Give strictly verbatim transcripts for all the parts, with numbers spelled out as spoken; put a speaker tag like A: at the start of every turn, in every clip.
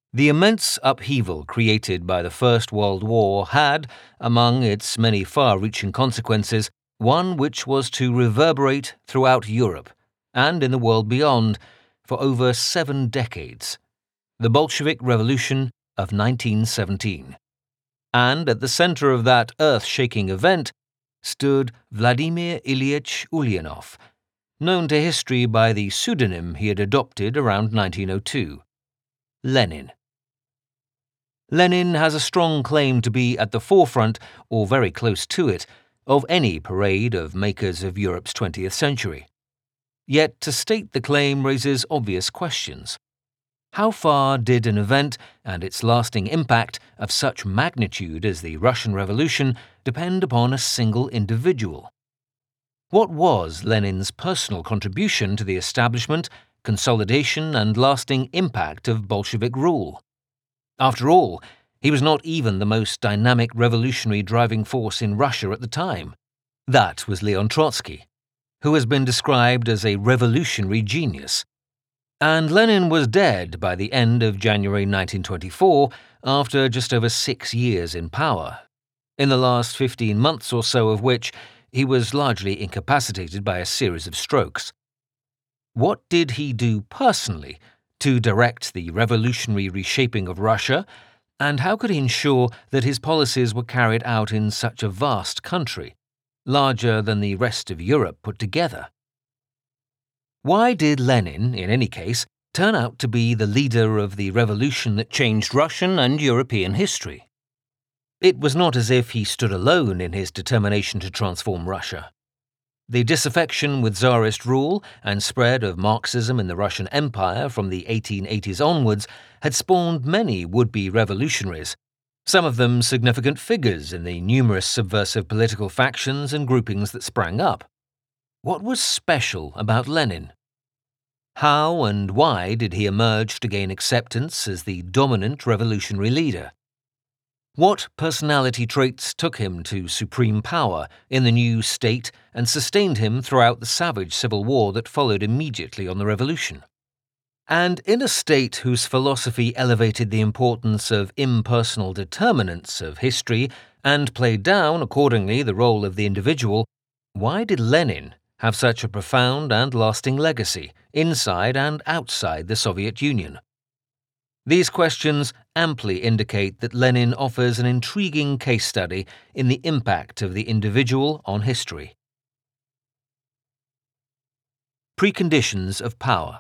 A: The immense upheaval created by the First World War had, among its many far-reaching consequences, one which was to reverberate throughout Europe and in the world beyond for over seven decades: the Bolshevik Revolution of nineteen seventeen. And at the center of that earth-shaking event stood Vladimir Ilyich Ulyanov, known to history by the pseudonym he had adopted around nineteen oh two, Lenin. Lenin has a strong claim to be at the forefront, or very close to it, of any parade of makers of Europe's twentieth century. Yet to state the claim raises obvious questions. How far did an event and its lasting impact of such magnitude as the Russian Revolution depend upon a single individual? What was Lenin's personal contribution to the establishment, consolidation, and lasting impact of Bolshevik rule? After all, he was not even the most dynamic revolutionary driving force in Russia at the time. That was Leon Trotsky, who has been described as a revolutionary genius. And Lenin was dead by the end of January nineteen twenty-four, after just over six years in power, in the last fifteen months or so of which he was largely incapacitated by a series of strokes. What did he do personally to direct the revolutionary reshaping of Russia, and how could he ensure that his policies were carried out in such a vast country, larger than the rest of Europe put together? Why did Lenin, in any case, turn out to be the leader of the revolution that changed Russian and European history? It was not as if he stood alone in his determination to transform Russia. The disaffection with Tsarist rule and spread of Marxism in the Russian Empire from the eighteen eighties onwards had spawned many would-be revolutionaries, some of them significant figures in the numerous subversive political factions and groupings that sprang up. What was special about Lenin? How and why did he emerge to gain acceptance as the dominant revolutionary leader? What personality traits took him to supreme power in the new state and sustained him throughout the savage civil war that followed immediately on the revolution? And in a state whose philosophy elevated the importance of impersonal determinants of history and played down, accordingly, the role of the individual, why did Lenin have such a profound and lasting legacy inside and outside the Soviet Union? These questions amply indicate that Lenin offers an intriguing case study in the impact of the individual on history. Preconditions of power.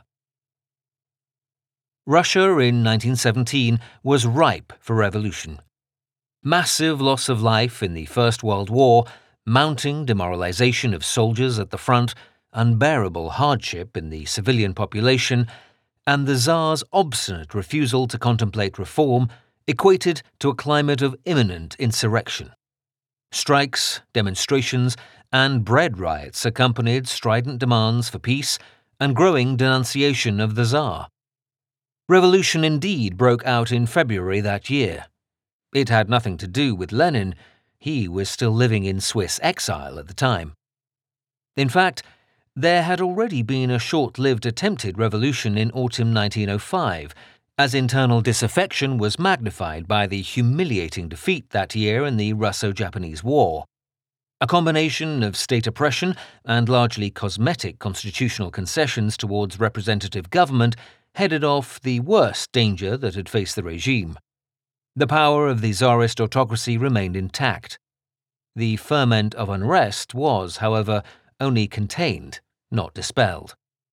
A: Russia in nineteen seventeen was ripe for revolution. Massive loss of life in the First World War, mounting demoralization of soldiers at the front, unbearable hardship in the civilian population, and the Tsar's obstinate refusal to contemplate reform equated to a climate of imminent insurrection. Strikes, demonstrations, and bread riots accompanied strident demands for peace and growing denunciation of the Tsar. Revolution indeed broke out in February that year. It had nothing to do with Lenin. He was still living in Swiss exile at the time. In fact, there had already been a short-lived attempted revolution in autumn nineteen oh five, as internal disaffection was magnified by the humiliating defeat that year in the Russo-Japanese War. A combination of state oppression and largely cosmetic constitutional concessions towards representative government headed off the worst danger that had faced the regime. The power of the Tsarist autocracy remained intact. The ferment of unrest was, however, only contained, not dispelled.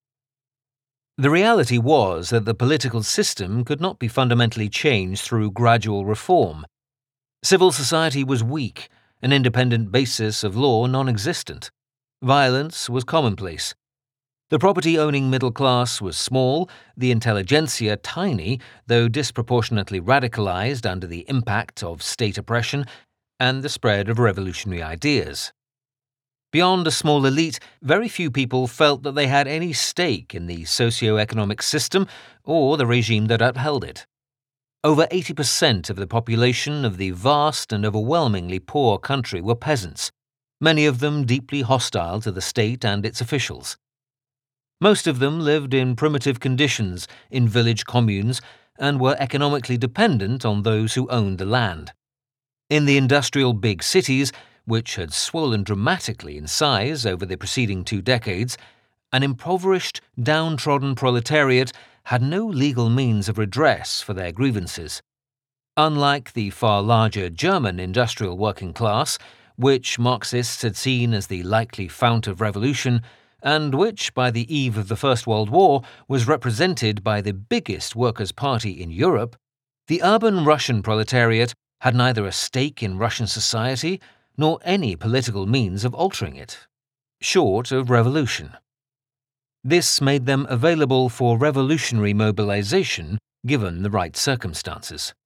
A: The reality was that the political system could not be fundamentally changed through gradual reform. Civil society was weak, an independent basis of law non-existent. Violence was commonplace. The property-owning middle class was small, the intelligentsia tiny, though disproportionately radicalized under the impact of state oppression and the spread of revolutionary ideas. Beyond a small elite, very few people felt that they had any stake in the socio-economic system or the regime that upheld it. Over eighty percent of the population of the vast and overwhelmingly poor country were peasants, many of them deeply hostile to the state and its officials. Most of them lived in primitive conditions in village communes, and were economically dependent on those who owned the land. In the industrial big cities, which had swollen dramatically in size over the preceding two decades, an impoverished, downtrodden proletariat had no legal means of redress for their grievances. Unlike the far larger German industrial working class, which Marxists had seen as the likely fount of revolution, and which, by the eve of the First World War, was represented by the biggest workers' party in Europe, the urban Russian proletariat had neither a stake in Russian society nor any political means of altering it, short of revolution. This made them available for revolutionary mobilization given the right circumstances.